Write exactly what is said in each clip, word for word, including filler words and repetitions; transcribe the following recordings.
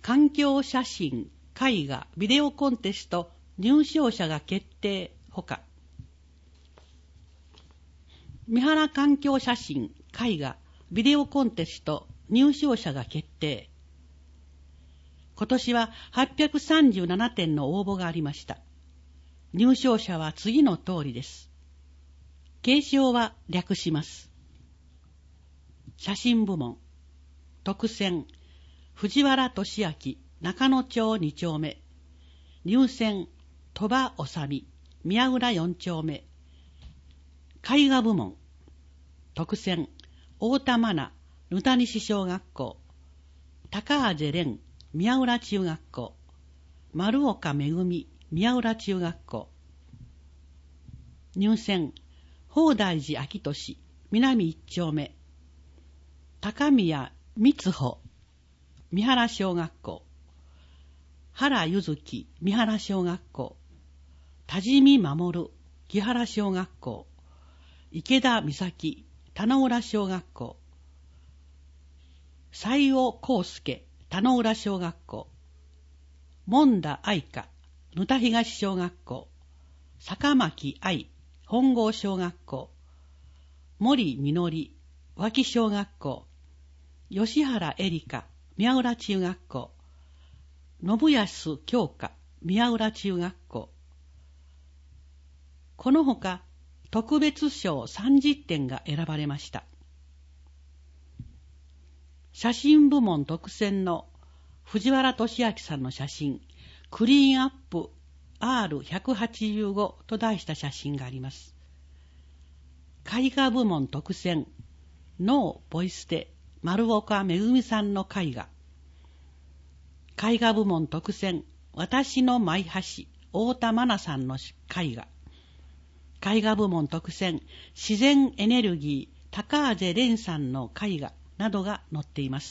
環境写真、絵画、ビデオコンテスト入賞者が決定ほか、三原環境写真、絵画、ビデオコンテスト入賞者が決定。今年ははっぴゃくさんじゅうななてんの応募がありました。入賞者は次の通りです。継承は略します。写真部門、特選、藤原俊明、中野町に丁目。入選、鳥羽治、宮浦よん丁目。絵画部門、特選、太田真奈、ぬた西小学校。高畔蓮、宮浦中学校。丸岡めぐみ、宮浦中学校。入選、宝大寺秋俊、南一丁目。高宮光穂、三原小学校。原ゆずき、三原小学校。多治見守、木原小学校。池田美咲、田野浦小学校。西尾康介、田野浦小学校。門田愛香、沼田東小学校。坂巻愛、本郷小学校。森みのり、脇小学校。吉原エリカ、宮浦中学校。信康京香、宮浦中学校。このほか特別賞さんじゅってんが選ばれました。写真部門特選の藤原俊明さんの写真、クリーンアップ アールひゃくはちじゅうご と題した写真があります。絵画部門特選、ノーポイ捨て、丸岡めぐみさんの絵画。絵画部門特選、私の舞橋、太田真奈さんの絵画。絵画部門特選、自然エネルギー、高畔蓮さんの絵画などが載っています。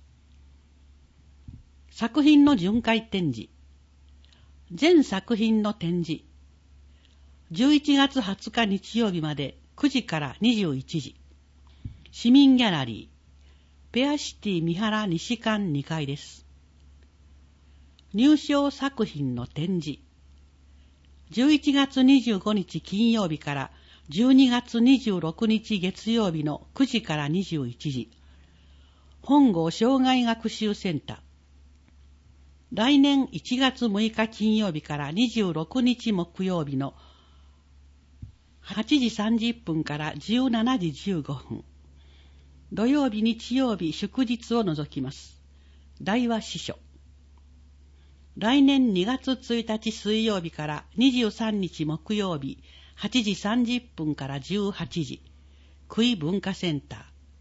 作品の巡回展示。全作品の展示。じゅういちがつはつか日曜日までくじからにじゅういちじ。市民ギャラリー、ペアシティ三原西館にかいです。入賞作品の展示。じゅういちがつにじゅうごにち金曜日からじゅうにがつにじゅうろくにち月曜日のくじからにじゅういちじ。本郷障害学習センター。来年いちがつむいか金曜日からにじゅうろくにち木曜日のはちじさんじゅっぷんからじゅうしちじじゅうごふん。土曜日、日曜日、祝日を除きます。大和支所。来年にがつついたち水曜日からにじゅうさんにち木曜日、はちじさんじゅっぷんからじゅうはちじ、久井文化センター。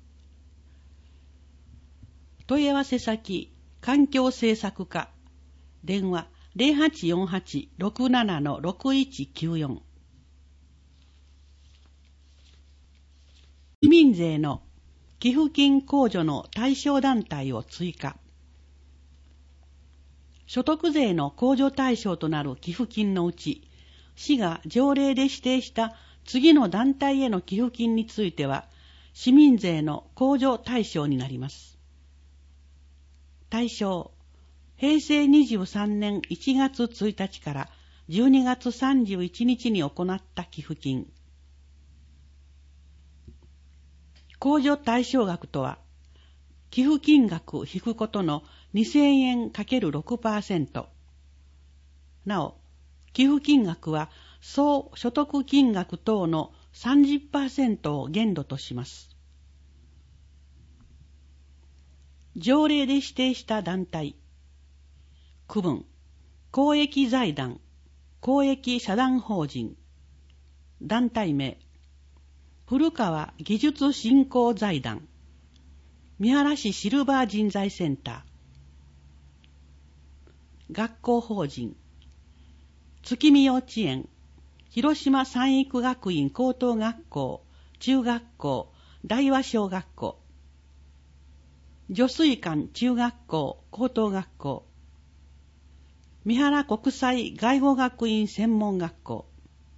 問い合わせ先、環境政策課。電話 ゼロはちよんはち ろくなな ろくいちきゅうよん。市民税の寄付金控除の対象団体を追加。所得税の控除対象となる寄付金のうち、市が条例で指定した次の団体への寄付金については、市民税の控除対象になります。対象、へいせいにじゅうさんねんいちがつついたちからじゅうにがつさんじゅういちにちに行った寄付金。控除対象額とは、寄付金額引くことのにせんえん ×ろくパーセント。なお、寄付金額は総所得金額等の さんじゅっパーセント を限度とします。条例で指定した団体。区分、公益財団、公益社団法人。団体名、古川技術振興財団。三原市シルバー人材センター。学校法人、月見幼稚園、広島三育学院高等学校、中学校、大和小学校。女水館中学校、高等学校。三原国際外語学院専門学校。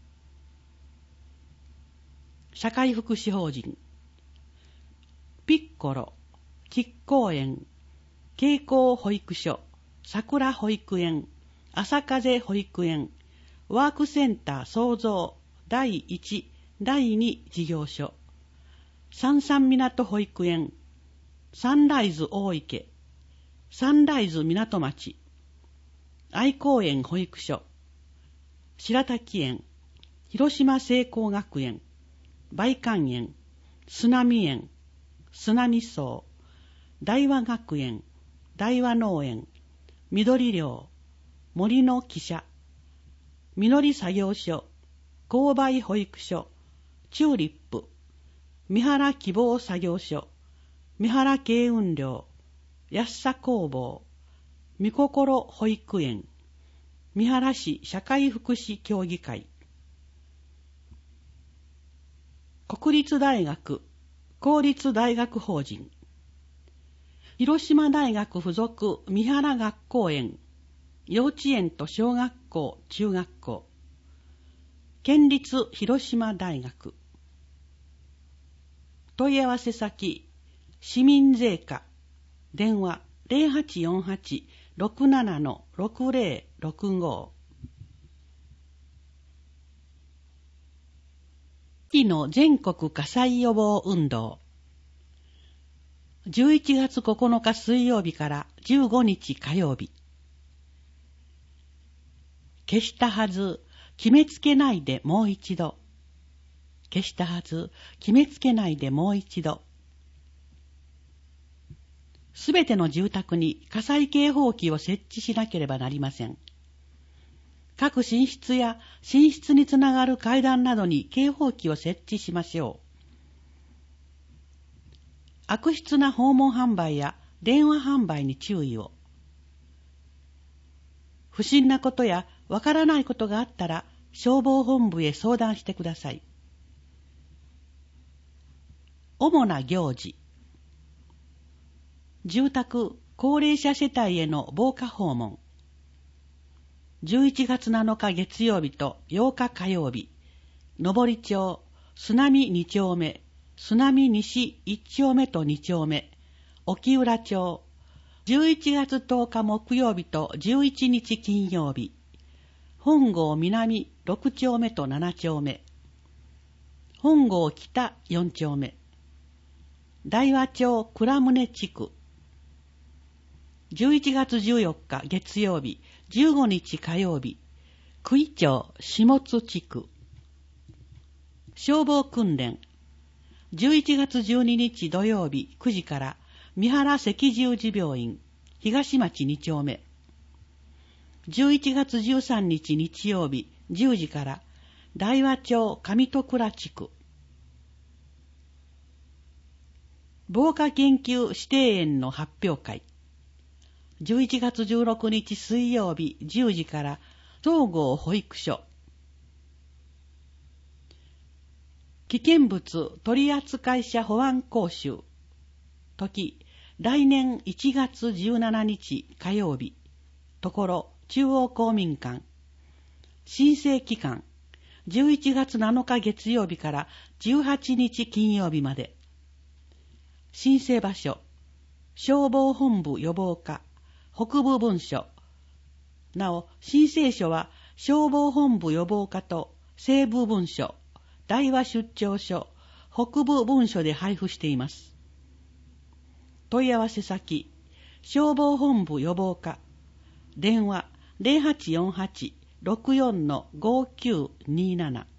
社会福祉法人、ピッコロ、亀甲園、 慶光保育所、桜保育園、朝風保育園、ワークセンター創造だいいち、だいに事業所、三々港保育園、サンライズ大池、サンライズ港町、愛公園保育所、白滝園、広島聖光学園、梅館園、津波園、津波荘、大和学園、大和農園、緑寮、森の汽車、みのり作業所、勾配保育所、チューリップ、三原希望作業所、三原慶雲寮、安佐工房、みこころ保育園、三原市社会福祉協議会、国立大学、公立大学法人、広島大学附属三原学校園、幼稚園と小学校、中学校、県立広島大学、問い合わせ先、市民税課、電話 ゼロはちよんはち ろくなな ろくゼロろくご。秋の全国火災予防運動。じゅういちがつここのか水曜日からじゅうごにち火曜日。消したはず、決めつけないでもう一度。消したはず、決めつけないでもう一度。すべての住宅に火災警報器を設置しなければなりません。各寝室や寝室につながる階段などに警報器を設置しましょう。悪質な訪問販売や電話販売に注意を。不審なことやわからないことがあったら消防本部へ相談してください。主な行事。住宅、高齢者世帯への防火訪問。じゅういちがつなのか月曜日とようか火曜日、登町、須波に丁目、須波西いち丁目とに丁目、沖浦町、じゅういちがつとおか木曜日とじゅういちにち金曜日、本郷南ろく丁目となな丁目、本郷北よん丁目、大和町倉宗地区、じゅういちがつじゅうよっか月曜日、じゅうごにち火曜日、久井町下津地区。消防訓練。じゅういちがつじゅうににち土曜日くじから三原赤十字病院東町に丁目。じゅういちがつじゅうさんにち日曜日じゅうじから大和町上戸倉地区。防火研究指定園の発表会。じゅういちがつじゅうろくにち水曜日じゅうじから総合保育所。危険物取扱者保安講習。時、来年いちがつじゅうしちにち火曜日。ところ、中央公民館。申請期間、じゅういちがつなのか月曜日からじゅうはちにち金曜日まで。申請場所、消防本部予防課、北部分署。なお、申請書は消防本部予防課と西部分署、大和出張所、北部分署で配布しています。問い合わせ先、消防本部予防課、電話 ゼロはちよんはち ろくよん ごきゅうになな。